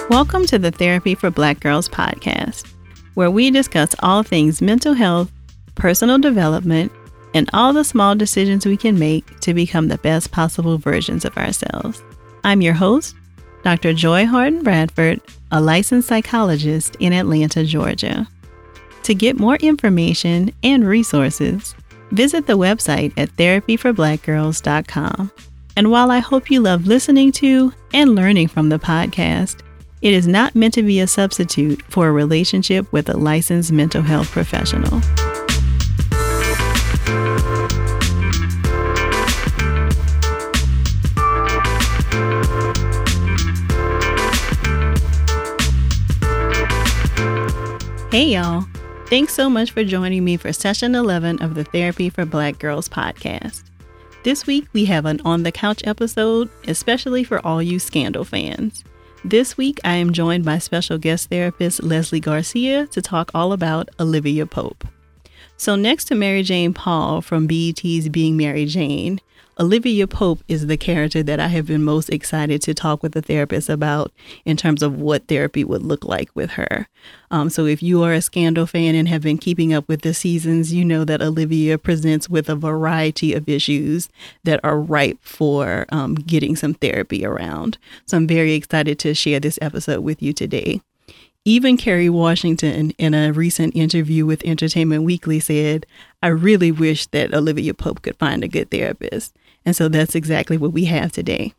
Welcome to the Therapy for Black Girls podcast, where we discuss all things mental health, personal development, and all the small decisions we can make to become the best possible versions of ourselves. I'm your host, Dr. Joy Harden Bradford, a licensed psychologist in Atlanta, Georgia. To get more information and resources, visit the website at therapyforblackgirls.com. And while I hope you love listening to and learning from the podcast, it is not meant to be a substitute for a relationship with a licensed mental health professional. Hey y'all, thanks so much for joining me for session 11 of the Therapy for Black Girls podcast. This week we have an On the Couch episode, especially for all you Scandal fans. This week I am joined by special guest therapist Leslie Garcia to talk all about Olivia Pope. So next to Mary Jane Paul from BET's Being Mary Jane, Olivia Pope is the character that I have been most excited to talk with a therapist about in terms of what therapy would look like with her. So if you are a Scandal fan and have been keeping up with the seasons, you know that Olivia presents with a variety of issues that are ripe for getting some therapy around. So I'm very excited to share this episode with you today. Even Kerry Washington, in a recent interview with Entertainment Weekly, said, "I really wish that Olivia Pope could find a good therapist." And so that's exactly what we have today.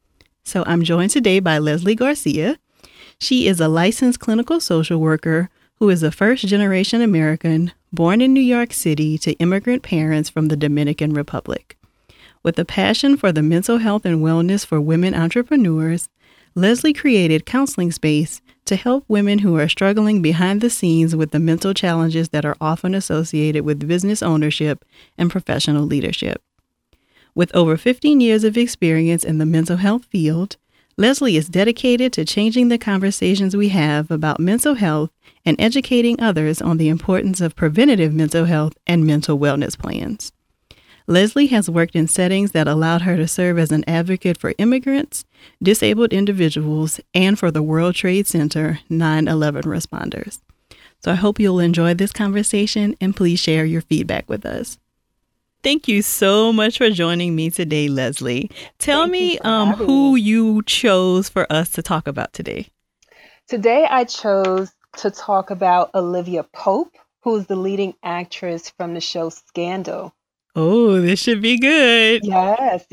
So I'm joined today by Leslie Garcia. She is a licensed clinical social worker who is a first-generation American born in New York City to immigrant parents from the Dominican Republic. With a passion for the mental health and wellness for women entrepreneurs, Leslie created Counseling Space to help women who are struggling behind the scenes with the mental challenges that are often associated with business ownership and professional leadership. With over 15 years of experience in the mental health field, Leslie is dedicated to changing the conversations we have about mental health and educating others on the importance of preventative mental health and mental wellness plans. Leslie has worked in settings that allowed her to serve as an advocate for immigrants, disabled individuals, and for the World Trade Center 9/11 responders. So I hope you'll enjoy this conversation and please share your feedback with us. Thank you so much for joining me today, Leslie. Tell me who you chose for us to talk about today. Today I chose to talk about Olivia Pope, who is the leading actress from the show Scandal. Oh, this should be good. Yes.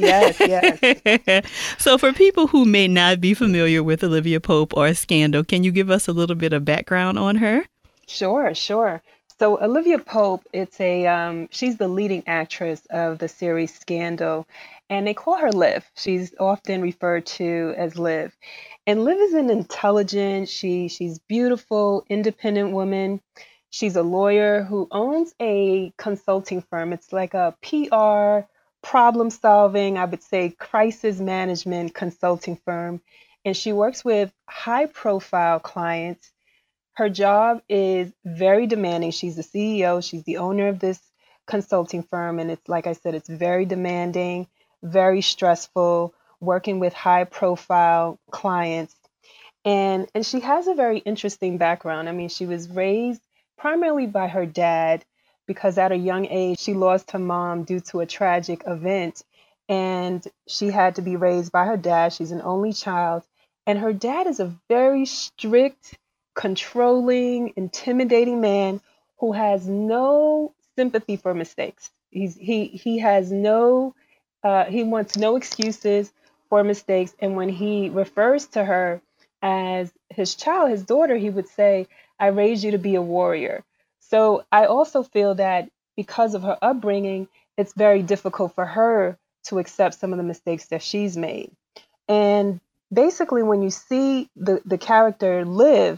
So for people who may not be familiar with Olivia Pope or Scandal, can you give us a little bit of background on her? Sure. So Olivia Pope, she's the leading actress of the series Scandal, and they call her Liv. She's often referred to as Liv. And Liv is an intelligent, she's beautiful, independent woman. She's a lawyer who owns a consulting firm. It's like a PR, problem solving, I would say crisis management consulting firm. And she works with high profile clients. Her job is very demanding. She's the CEO, she's the owner of this consulting firm. And it's like I said, it's very demanding, very stressful, working with high profile clients. And she has a very interesting background. I mean, she was raised primarily by her dad because at a young age, she lost her mom due to a tragic event. And she had to be raised by her dad. She's an only child. And her dad is a very strict, controlling, intimidating man who has no sympathy for mistakes. He wants no excuses for mistakes. And when he refers to her as his child, his daughter, he would say, "I raised you to be a warrior." So I also feel that because of her upbringing, it's very difficult for her to accept some of the mistakes that she's made. And basically, when you see the character Liv,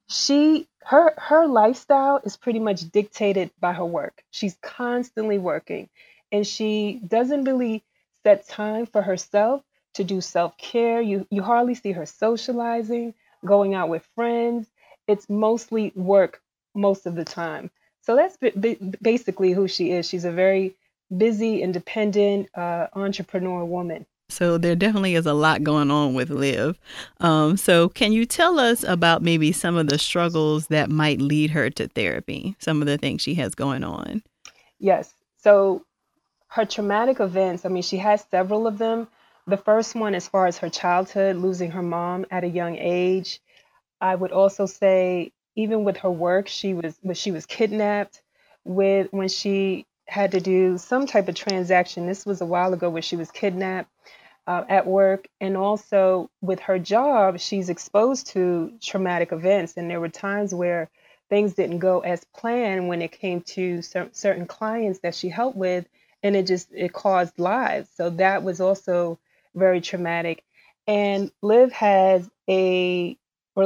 her lifestyle is pretty much dictated by her work. She's constantly working, and she doesn't really set time for herself to do self-care. You hardly see her socializing, going out with friends. It's mostly work most of the time. So that's basically who she is. She's a very busy, independent, entrepreneur woman. So there definitely is a lot going on with Liv. So can you tell us about maybe some of the struggles that might lead her to therapy? Some of the things she has going on. Yes. So her traumatic events, I mean, she has several of them. The first one, as far as her childhood, losing her mom at a young age. I would also say, even with her work, she was kidnapped with when she had to do some type of transaction. This was a while ago where she was kidnapped at work, and also with her job, she's exposed to traumatic events, and there were times where things didn't go as planned when it came to certain clients that she helped with, and it caused lives. So that was also very traumatic. And Liv has a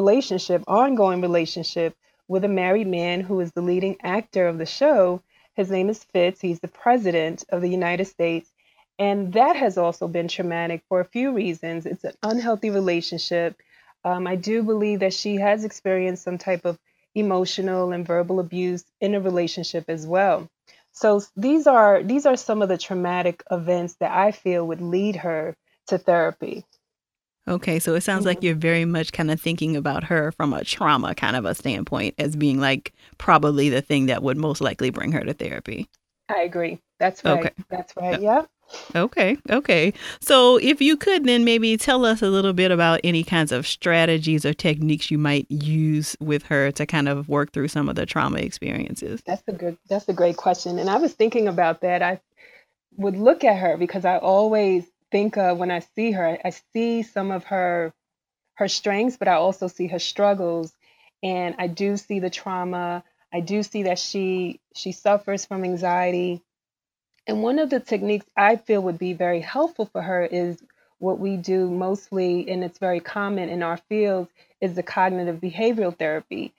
ongoing relationship with a married man who is the leading actor of the show. His name is Fitz. He's the president of the United States. And that has also been traumatic for a few reasons. It's an unhealthy relationship. I do believe that she has experienced some type of emotional and verbal abuse in a relationship as well. So these are some of the traumatic events that I feel would lead her to therapy. Okay, so it sounds like Mhm. you're very much kind of thinking about her from a trauma kind of a standpoint as being like probably the thing that would most likely bring her to therapy. I agree. That's Okay. right. That's right. Yeah. Okay. Okay. So if you could then maybe tell us a little bit about any kinds of strategies or techniques you might use with her to kind of work through some of the trauma experiences. That's a great question. And I was thinking about that. I would look at her because I always think of when I see her, I see some of her strengths, but I also see her struggles. And I do see the trauma. I do see that she suffers from anxiety. And one of the techniques I feel would be very helpful for her is what we do mostly, and it's very common in our field, is the cognitive behavioral therapy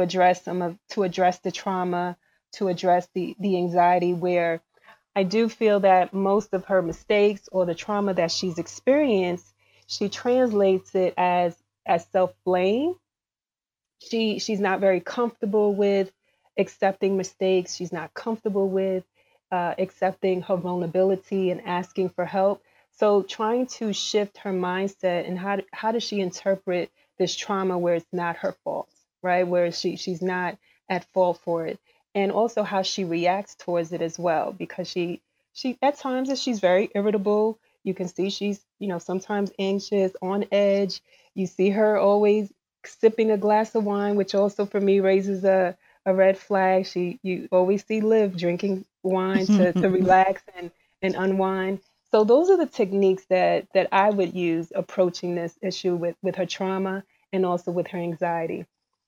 to address the trauma, to address the anxiety, where I do feel that most of her mistakes or the trauma that she's experienced, she translates it as self-blame. She's not very comfortable with accepting mistakes. She's not comfortable with accepting her vulnerability and asking for help. So trying to shift her mindset and how does she interpret this trauma where it's not her fault, right? Where she's not at fault for it, and also how she reacts towards it as well, because she at times she's very irritable. You can see she's sometimes anxious, on edge. You see her always sipping a glass of wine, which also for me raises a red flag. You always see Liv drinking wine to relax and unwind. So those are the techniques that I would use approaching this issue with her trauma and also with her anxiety.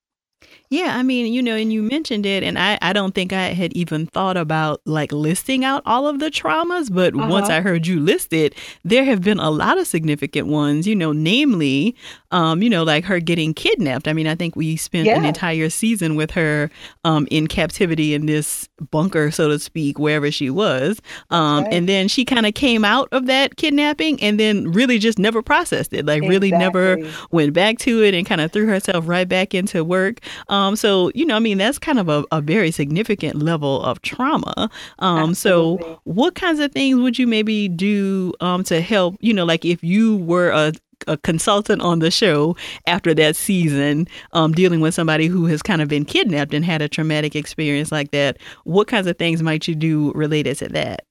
Yeah, I mean, and you mentioned it, and I don't think I had even thought about like listing out all of the traumas, but once Uh-huh. I heard you list it, there have been a lot of significant ones, namely, like her getting kidnapped. I mean, I think we spent an Yeah, entire season with her in captivity in this bunker, so to speak, wherever she was. that's right. And then she kind of came out of that kidnapping and then really just never processed it, like really never Exactly. went back to it and kind of threw herself right back into work. So, I mean, that's kind of a very significant level of trauma. So Absolutely. what kinds of things would you maybe do to help, like if you were a consultant on the show after that season, dealing with somebody who has kind of been kidnapped and had a traumatic experience like that, what kinds of things might you do related to that?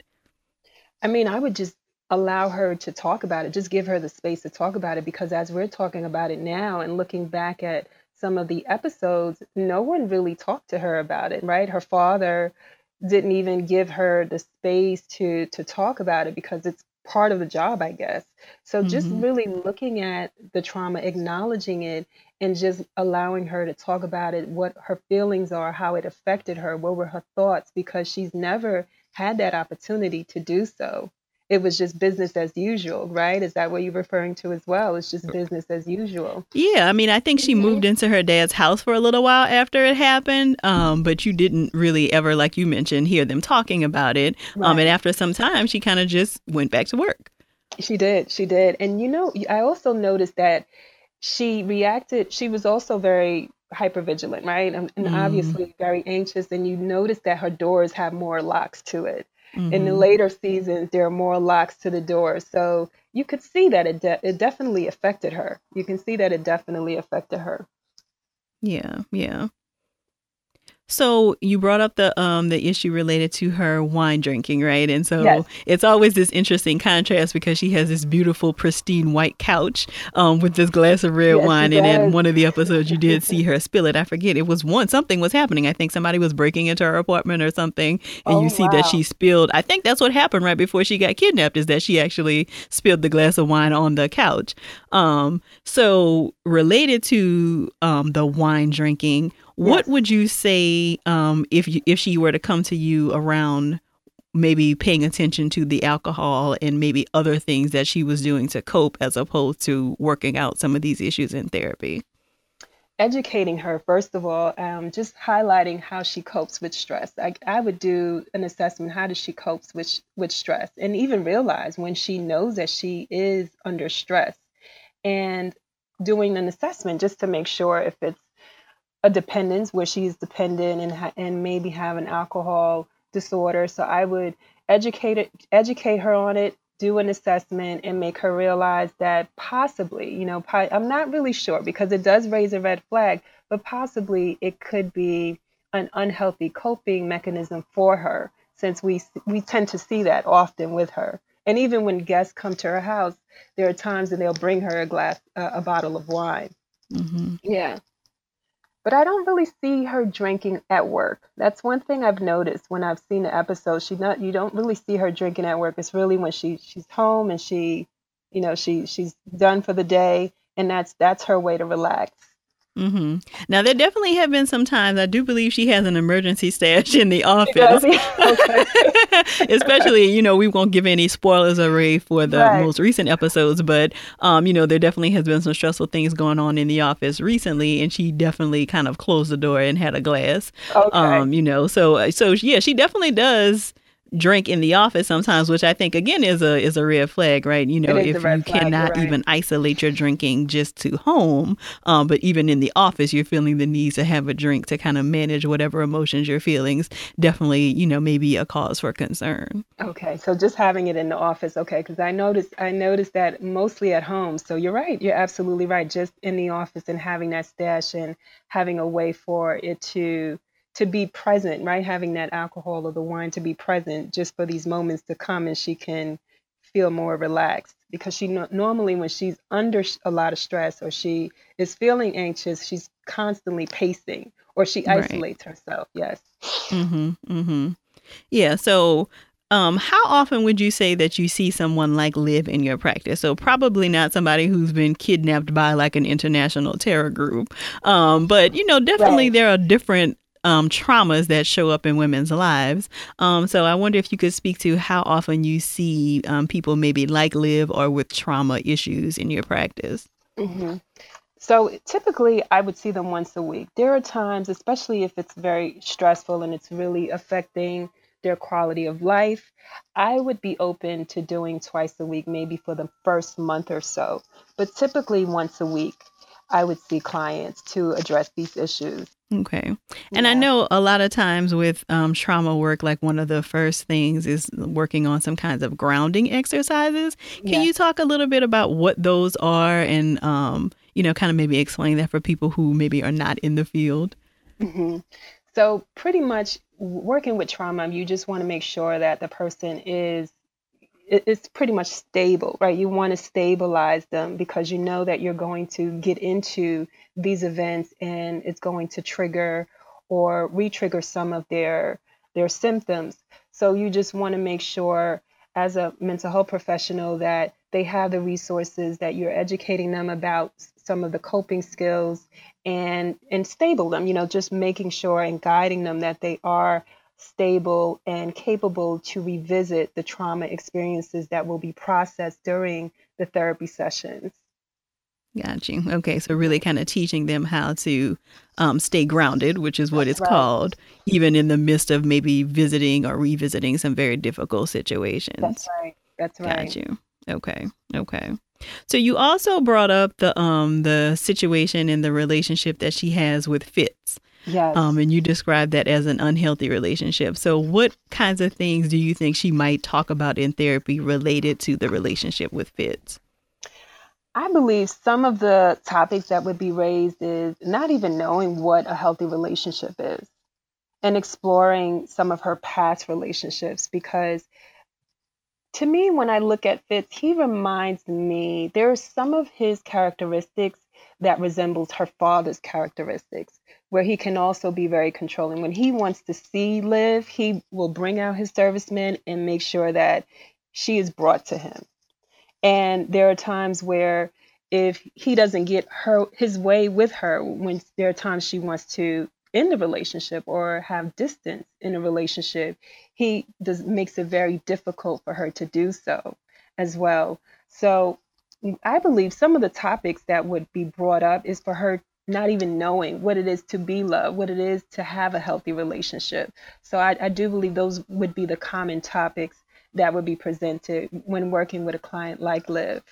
I mean, I would just allow her to talk about it, just give her the space to talk about it, because as we're talking about it now and looking back at some of the episodes, no one really talked to her about it, right? Her father didn't even give her the space to talk about it because it's part of the job, I guess. So just Hmm. really looking at the trauma, acknowledging it, and just allowing her to talk about it, what her feelings are, how it affected her, what were her thoughts, because she's never had that opportunity to do so. It was just business as usual, right? Is that what you're referring to as well? It's just business as usual. Yeah, I mean, I think she Hmm. moved into her dad's house for a little while after it happened, but you didn't really ever, like you mentioned, hear them talking about it. And Right. after some time, she kind of just went back to work. She did. She did. And I also noticed that she was also very hypervigilant, right? And Mm. obviously very anxious. And you notice that her doors have more locks to it. In the Mm-hmm. later seasons, there are more locks to the door. So you could see that it definitely affected her. You can see that it definitely affected her. Yeah, yeah. So you brought up the issue related to her wine drinking, right? And Yes. so it's always this interesting contrast because she has this beautiful, pristine white couch with this glass of red Yes, she wine. And in does. one of the episodes, you did see her spill it. I forget. It was something was happening. I think somebody was breaking into her apartment or something. And Oh, you see that wow. she spilled. I think that's what happened right before she got kidnapped, is that she actually spilled the glass of wine on the couch. So related to the wine drinking, what Yes. would you say if she were to come to you around maybe paying attention to the alcohol and maybe other things that she was doing to cope as opposed to working out some of these issues in therapy? Educating her, first of all, just highlighting how she copes with stress. I would do an assessment. How does she cope with stress? And even realize when she knows that she is under stress, and doing an assessment just to make sure if it's a dependence where she's dependent and maybe have an alcohol disorder. So I would educate her on it, do an assessment, and make her realize that possibly, I'm not really sure because it does raise a red flag, but possibly it could be an unhealthy coping mechanism for her, since we tend to see that often with her. And even when guests come to her house, there are times that they'll bring her a bottle of wine. Mm-hmm. Yeah. But I don't really see her drinking at work. That's one thing I've noticed when I've seen the episode. You don't really see her drinking at work. It's really when she's home and she's done for the day, and that's her way to relax. Mm-hmm. Now, there definitely have been some times. I do believe she has an emergency stash in the She does. office. Okay. Especially, we won't give any spoilers already for the Right. most recent episodes, but, there definitely has been some stressful things going on in the office recently, and she definitely kind of closed the door and had a glass. Okay. So yeah, she definitely does drink in the office sometimes, which I think again is a red flag, right? It is a If you red flag. You're cannot right. even isolate your drinking just to home, but even in the office, you're feeling the need to have a drink to kind of manage whatever emotions you're feeling. Definitely, maybe a cause for concern. Okay, so just having it in the office, okay, because I noticed that mostly at home. So you're right, you're absolutely right. Just in the office and having that stash and having a way for it to be present, right? Having that alcohol or the wine to be present just for these moments to come, and she can feel more relaxed because normally when she's under a lot of stress or she is feeling anxious, she's constantly pacing or she Right. isolates herself. Yes. Mm-hmm. Mm-hmm. Yeah. So, how often would you say that you see someone like Liv in your practice? So probably not somebody who's been kidnapped by like an international terror group. But definitely Right. there are different traumas that show up in women's lives. So I wonder if you could speak to how often you see people maybe like Liv or with trauma issues in your practice. hmm So typically, I would see them once a week. There are times, especially if it's very stressful and it's really affecting their quality of life, I would be open to doing twice a week, maybe for the first month or so. But typically, once a week, I would see clients to address these issues. Okay. And I Yeah. know a lot of times with trauma work, like one of the first things is working on some kinds of grounding exercises. Can you Yes. talk a little bit about what those are and, kind of maybe explain that for people who maybe are not in the field? hmm So pretty much working with trauma, you just want to make sure that the person it's pretty much stable, right? You want to stabilize them because you know that you're going to get into these events and it's going to trigger or re-trigger some of their symptoms. So you just want to make sure as a mental health professional that they have the resources, that you're educating them about some of the coping skills and stable them, just making sure and guiding them that they are stable and capable to revisit the trauma experiences that will be processed during the therapy sessions. Got you. Okay. So really kind of teaching them how to stay grounded, which is what That's it's right. called, even in the midst of maybe visiting or revisiting some very difficult That's situations. right. That's Got right. you. Okay. Okay. So you also brought up the situation and the relationship that she has with Fitz. Yes. And you described that as an unhealthy relationship. So what kinds of things do you think she might talk about in therapy related to the relationship with Fitz? I believe some of the topics that would be raised is not even knowing what a healthy relationship is and exploring some of her past relationships because to me, when I look at Fitz, he reminds me there are some of his characteristics that resembles her father's characteristics, where he can also be very controlling. When he wants to see Liv, he will bring out his servicemen and make sure that she is brought to him. And there are times where if he doesn't get his way with her, when there are times she wants to end the relationship or have distance in a relationship, he does makes it very difficult for her to do so as well. So I believe some of the topics that would be brought up is for her not even knowing what it is to be loved, what it is to have a healthy relationship. So I do believe those would be the common topics that would be presented when working with a client like Liv.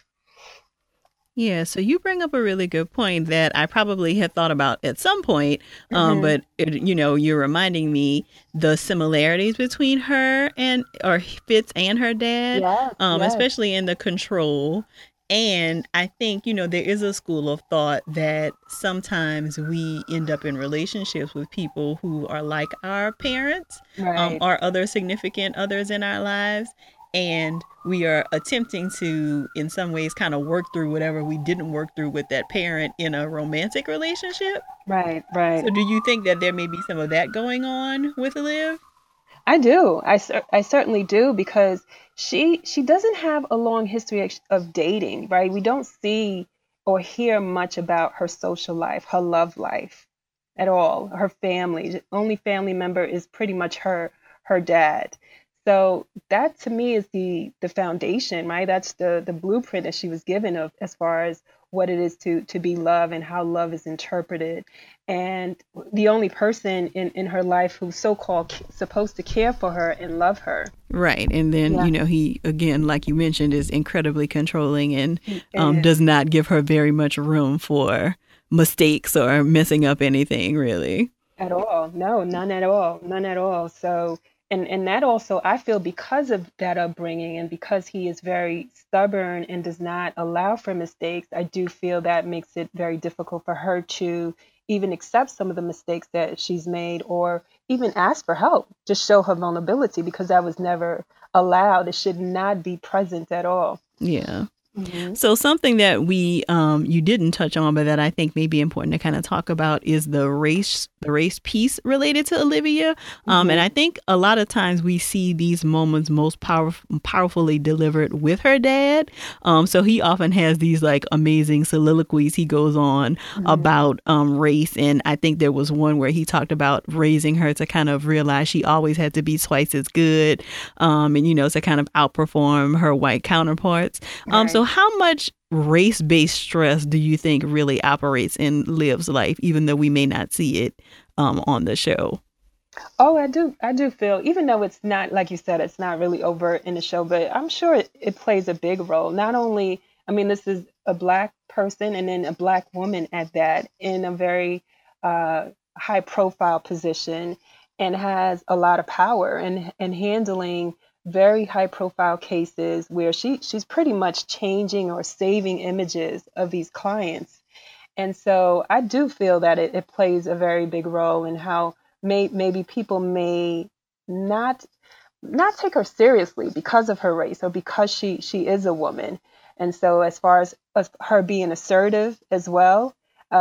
Yeah, so you bring up a really good point that I probably had thought about at some point, Hmm. but you're reminding me the similarities between her and or Fitz and her dad, Yes, yes. especially in the control. And I think there is a school of thought that sometimes we end up in relationships with people who are like our parents, Right. or other significant others in our lives, and we are attempting to in some ways kind of work through whatever we didn't work through with that parent in a romantic relationship. Right, right. So do you think that there may be some of that going on with Liv? I do. I certainly do because she doesn't have a long history of dating, right? We don't see or hear much about her social life, her love life at all. Her family, the only family member is pretty much her dad. So that to me is the foundation, right? That's the blueprint that she was given of as far as what it is to be love and how love is interpreted. And the only person in her life who's so-called supposed to care for her and love her. Right. And then, Yeah, he, again, like you mentioned, is incredibly controlling and he is. does not give her very much room for mistakes or messing up anything, really. At all. No, none at all. None at all. So, and that also, I feel because of that upbringing and because he is very stubborn and does not allow for mistakes, I do feel that makes it very difficult for her to even accept some of the mistakes that she's made or even ask for help, just show her vulnerability because that was never allowed. It should not be present at all. Yeah. Hmm. So something that we you didn't touch on, but that I think may be important to kind of talk about is the race piece related to Olivia. And Hmm. I think a lot of times we see these moments most powerfully delivered with her dad. So he often has these like amazing soliloquies he goes on Hmm. about race, and I think there was one where he talked about raising her to kind of realize she always had to be twice as good, and to kind of outperform her white counterparts. So Right. how much race-based stress do you think really operates in Liv's life, even though we may not see it on the show? Oh, I do. I do feel, even though it's not, like you said, it's not really overt in the show, but I'm sure it plays a big role. Not only, I mean, this is a black person and then a black woman at that in a very uh, high profile position and has a lot of power and handling very high profile cases where she's pretty much changing or saving images of these clients. And so I do feel that it plays a very big role in how maybe people may not not take her seriously because of her race or because she is a woman. And so as far as her being assertive as well,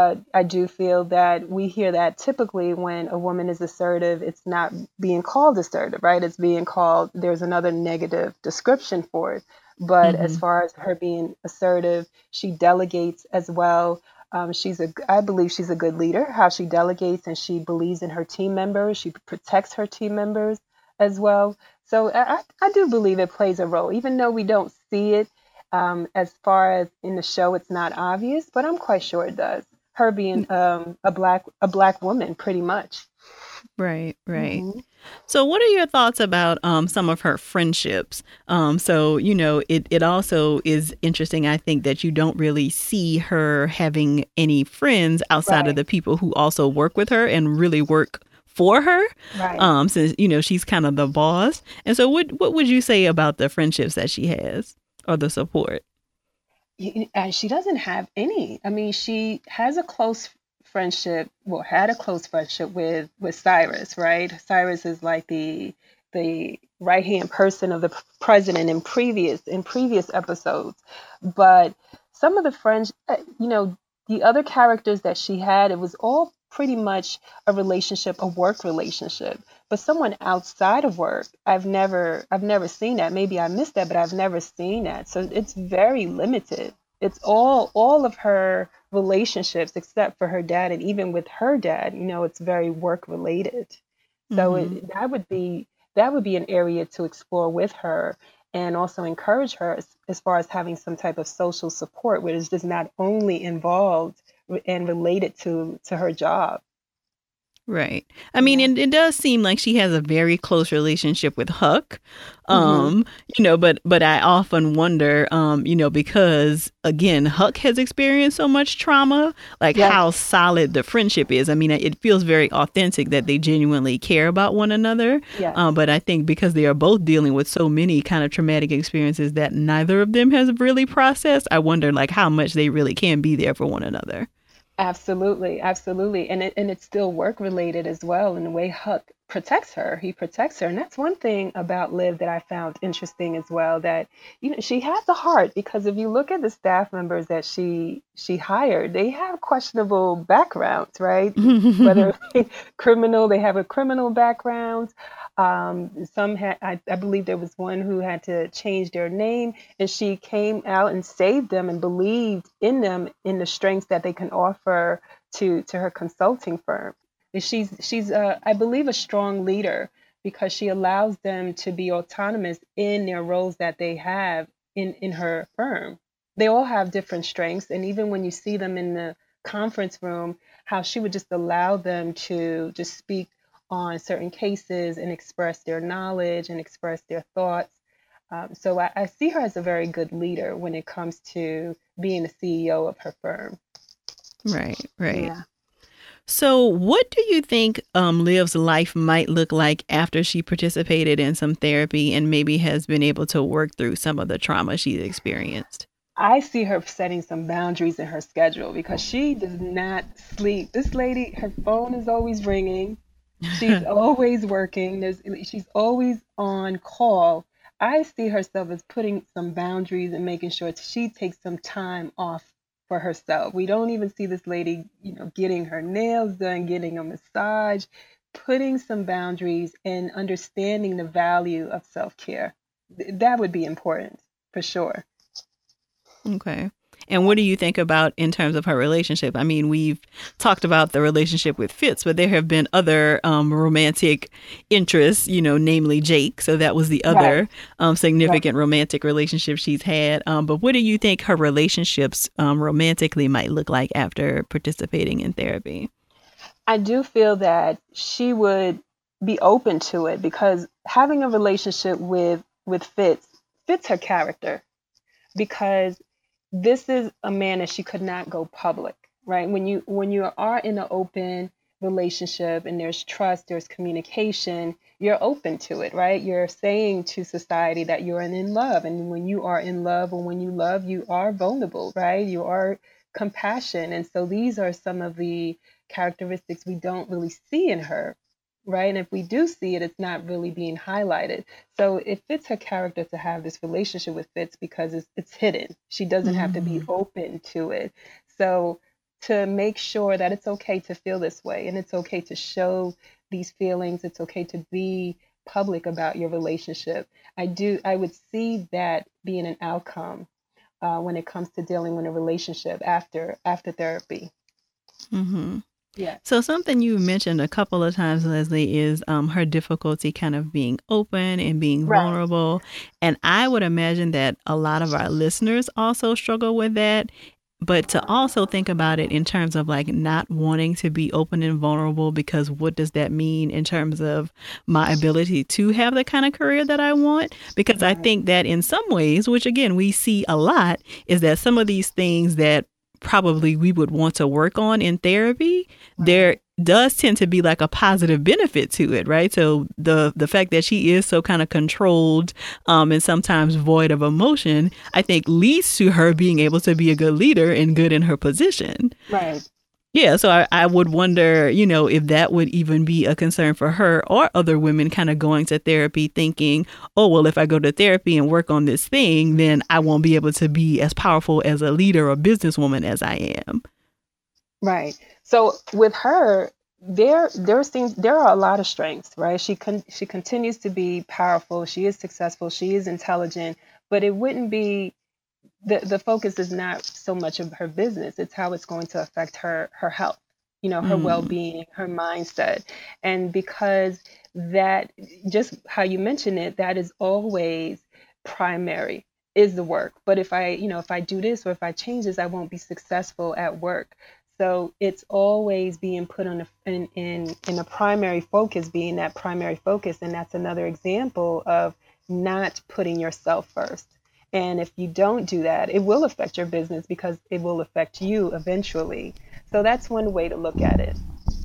I do feel that we hear that typically when a woman is assertive, it's not being called assertive, right? It's being called, there's another negative description for it. But as Hmm. far as her being assertive, she delegates as well. I believe she's a good leader, how she delegates and she believes in her team members. She protects her team members as well. So I do believe it plays a role, even though we don't see it as far as in the show, it's not obvious, but I'm quite sure it does. Her being a black woman, pretty much. Right, right. Hmm. So what are your thoughts about some of her friendships? So, it also is interesting, I think, that you don't really see her having any friends outside of Right, the people who also work with her and really work for her, right. since, she's kind of the boss. And so what would you say about the friendships that she has or the support? She doesn't have any. I mean, she has a close friendship, well, had a close friendship with Cyrus, right? Cyrus is like the right hand person of the president in previous episodes. But some of the friends, the other characters that she had, it was all pretty much a relationship, a work relationship. But someone outside of work, I've never seen that. Maybe I missed that, but I've never seen that. So it's very limited. It's all of her relationships except for her dad, and even with her dad, it's very work related. So Mm-hmm. that would be an area to explore with her, and also encourage her as far as having some type of social support, where it's just not only involved and related to her job. Right. I mean, Yeah. it does seem like she has a very close relationship with Huck. Hmm. But I often wonder, because again, Huck has experienced so much trauma, like Yes. how solid the friendship is. I mean, it feels very authentic that they genuinely care about one another. Yes. But I think because they are both dealing with so many kind of traumatic experiences that neither of them has really processed, I wonder like how much they really can be there for one another. Absolutely, absolutely. And it's still work related as well, in the way Huck protects her. He protects her. And that's one thing about Liv that I found interesting as well, that she has a heart, because if you look at the staff members that she hired, they have questionable backgrounds, right? Whether criminal, they have a criminal background. Some had, I believe there was one who had to change their name, and she came out and saved them and believed in them, in the strengths that they can offer to her consulting firm. And she's I believe, a strong leader, because she allows them to be autonomous in their roles that they have in her firm. They all have different strengths, and even when you see them in the conference room, how she would just allow them to just speak on certain cases and express their knowledge and express their thoughts. So I see her as a very good leader when it comes to being the CEO of her firm. Right, right. Yeah. So, what do you think Liv's life might look like after she participated in some therapy and maybe has been able to work through some of the trauma she's experienced? I see her setting some boundaries in her schedule, because she does not sleep. This lady, her phone is always ringing. She's always working. She's always on call. I see herself as putting some boundaries and making sure she takes some time off for herself. We don't even see this lady, getting her nails done, getting a massage, putting some boundaries and understanding the value of self-care. That would be important for sure. Okay. And what do you think about in terms of her relationship? I mean, we've talked about the relationship with Fitz, but there have been other romantic interests, namely Jake. So that was the Right. other Right. significant romantic relationship she's had. But what do you think her relationships romantically might look like after participating in therapy? I do feel that she would be open to it, because having a relationship with Fitz fits her character, because this is a man that she could not go public, right? When you are in an open relationship and there's trust, there's communication, you're open to it, right? You're saying to society that you're in love, and when you are in love, or when you love, you are vulnerable, right? You are compassion, and so these are some of the characteristics we don't really see in her, right? And if we do see it, it's not really being highlighted. So it fits her character to have this relationship with Fitz, because it's hidden. She doesn't have to be Mm, open to it. So to make sure that it's okay to feel this way, and it's okay to show these feelings, it's okay to be public about your relationship. I would see that being an outcome when it comes to dealing with a relationship after therapy. mm-hmm. Yeah. So something you mentioned a couple of times, Leslie, is her difficulty kind of being open and being Right. vulnerable. And I would imagine that a lot of our listeners also struggle with that. but to also think about it in terms of like not wanting to be open and vulnerable, because what does that mean in terms of my ability to have the kind of career that I want? Because I Right. think that in some ways, which again we see a lot, is that some of these things that probably we would want to work on in therapy, there Right. does tend to be like a positive benefit to it, right? So the fact that she is so kind of controlled, and sometimes void of emotion, I think leads to her being able to be a good leader and good in her position. Right. Yeah, so I would wonder, if that would even be a concern for her or other women kind of going to therapy thinking, oh, well, if I go to therapy and work on this thing, then I won't be able to be as powerful as a leader or businesswoman as I am. Right. So with her, there are a lot of strengths, right? She continues to be powerful. She is successful. She is intelligent, but it wouldn't be the focus is not so much of her business. It's how it's going to affect her health, her Mm, well-being, her mindset. And because that, just how you mentioned it, that is always primary, is the work. But if I do this or if I change this, I won't be successful at work. So it's always being put on in a primary focus, being that primary focus. And that's another example of not putting yourself first. And if you don't do that, it will affect your business because it will affect you eventually. So that's one way to look at it.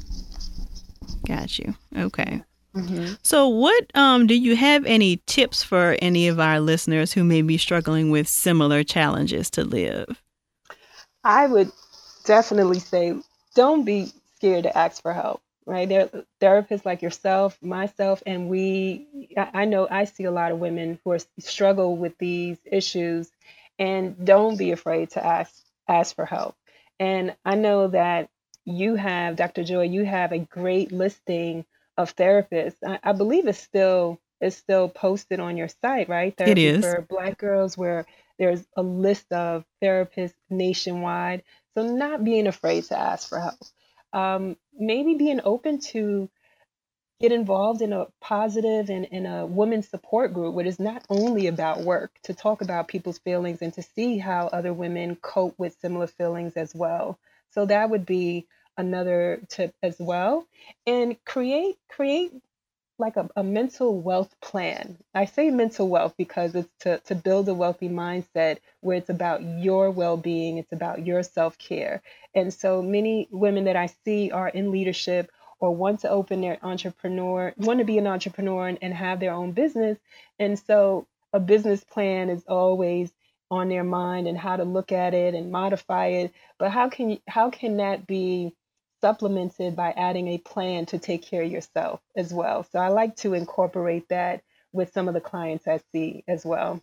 got you. Okay. Yeah. Hmm. So, what do you have any tips for any of our listeners who may be struggling with similar challenges to live? I would definitely say don't be scared to ask for help, right? There are therapists like yourself, myself, and I know I see a lot of women who struggle with these issues, and don't be afraid to ask for help. And I know that you have, Dr. Joy, you have a great listing of therapists. I believe it's still posted on your site, right? It Therapy is. for Black Girls, where there's a list of therapists nationwide. So not being afraid to ask for help. Maybe being open to get involved in a positive and in a women's support group where it's not only about work, to talk about people's feelings and to see how other women cope with similar feelings as well. So that would be another tip as well. And create like a mental wealth plan. I say mental wealth because it's to build a wealthy mindset where it's about your well being, it's about your self care. And so many women that I see are in leadership or want to want to be an entrepreneur and have their own business. And so a business plan is always on their mind and how to look at it and modify it. But how can that be supplemented by adding a plan to take care of yourself as well? So I like to incorporate that with some of the clients I see as well.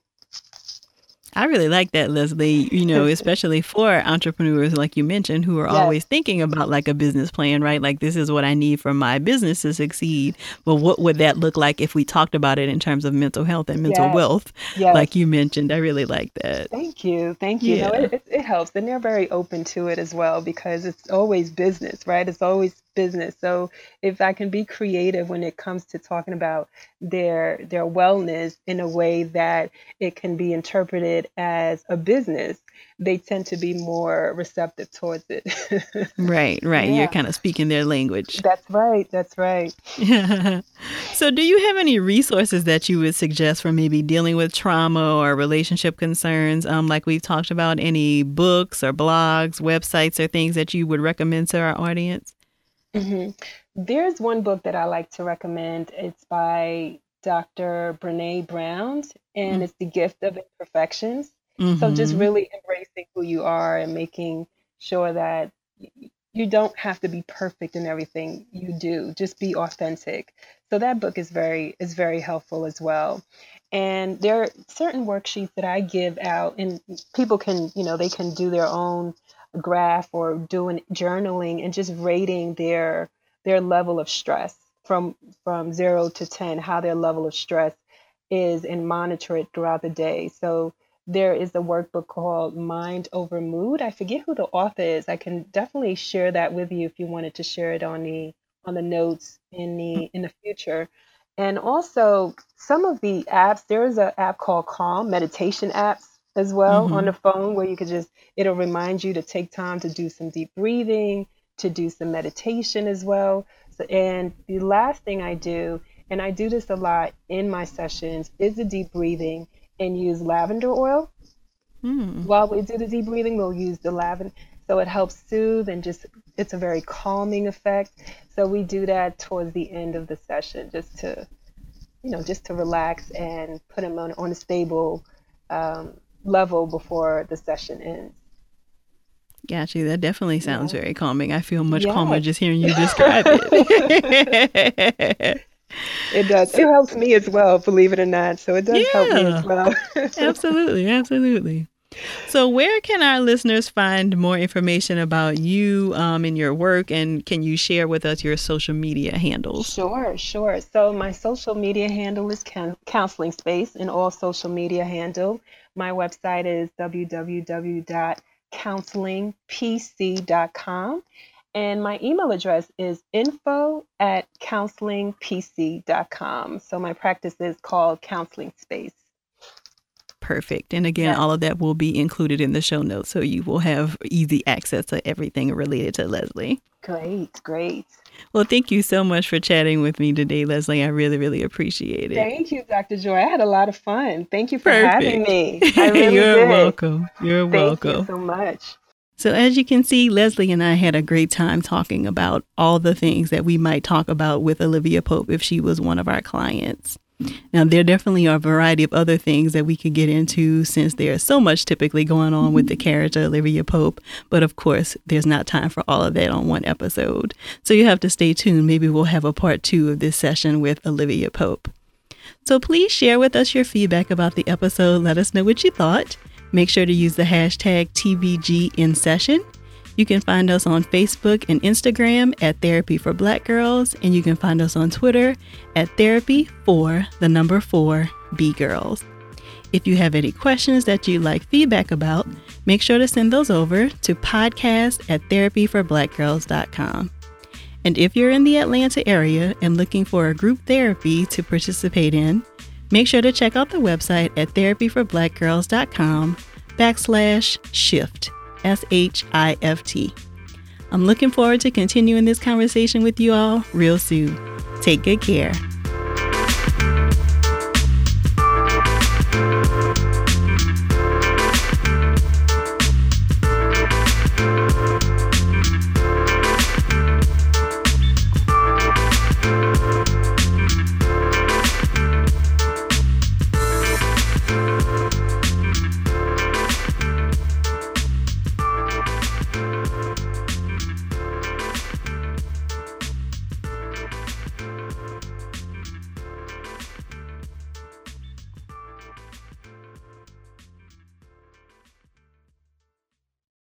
I really like that, Leslie, especially for entrepreneurs, like you mentioned, who are Yes, always thinking about like a business plan, right? Like, this is what I need for my business to succeed. But what would that look like if we talked about it in terms of mental health and mental yes, wealth, yes. like you mentioned? I really like that. Thank you. Thank you. No, Yeah. it helps. And they're very open to it as well because it's always business, right? It's always business. So if I can be creative when it comes to talking about their wellness in a way that it can be interpreted as a business, they tend to be more receptive towards it. Right, right. You're Yeah, kind of speaking their language. that's right. That's right. So, do you have any resources that you would suggest for maybe dealing with trauma or relationship concerns? Like we've talked about, any books or blogs, websites, or things that you would recommend to our audience? Hmm. There's one book that I like to recommend. It's by Dr. Brene Brown, and it's The Gift of Imperfections. So just Mm-hmm. really embracing who you are and making sure that you don't have to be perfect in everything you do. Just be authentic. So that book is very helpful as well. And there are certain worksheets that I give out, and people can, they can do their own graph or doing journaling and just rating their level of stress from 0 to 10, how their level of stress is, and monitor it throughout the day. So there is a workbook called Mind Over Mood. I forget who the author is. I can definitely share that with you if you wanted to share it on the notes in the future. And also some of the apps, there is an app called Calm, meditation apps as well on the phone, where you could it'll remind you to take time to do some deep breathing, to do some meditation as well. So, and the last thing I do, and I do this a lot in my sessions, is the deep breathing and use lavender oil. While we do the deep breathing, we'll use the lavender. So it helps soothe and it's a very calming effect. So we do that towards the end of the session, just to relax and put them on a stable level before the session ends. Gotcha. That definitely sounds very calming. I feel much calmer just hearing you describe it. It does. It helps me as well, believe it or not. So it does help me as well. Absolutely. So where can our listeners find more information about you and your work? And can you share with us your social media handles? Sure. So my social media handle is Counseling Space in all social media handle. My website is www.counselingpc.com. And my email address is info@counselingpc.com. So my practice is called Counseling Space. Perfect. And again, all of that will be included in the show notes, so you will have easy access to everything related to Leslie. Great. Well, thank you so much for chatting with me today, Leslie. I really, really appreciate it. Thank you, Dr. Joy. I had a lot of fun. Thank you for having me. I really You're did. welcome. Thank you so much. So as you can see, Leslie and I had a great time talking about all the things that we might talk about with Olivia Pope if she was one of our clients. Now, there definitely are a variety of other things that we could get into, since there's so much typically going on with the character Olivia Pope. But of course, there's not time for all of that on one episode. So you have to stay tuned. Maybe we'll have a part 2 of this session with Olivia Pope. So please share with us your feedback about the episode. Let us know what you thought. Make sure to use the hashtag TBGInSession. You can find us on Facebook and Instagram at Therapy for Black Girls, and you can find us on Twitter at Therapy4B-Girls. If you have any questions that you'd like feedback about, make sure to send those over to podcast@therapyforblackgirls.com. And if you're in the Atlanta area and looking for a group therapy to participate in, make sure to check out the website at therapyforblackgirls.com/shift. SHIFT. I'm looking forward to continuing this conversation with you all real soon. Take good care.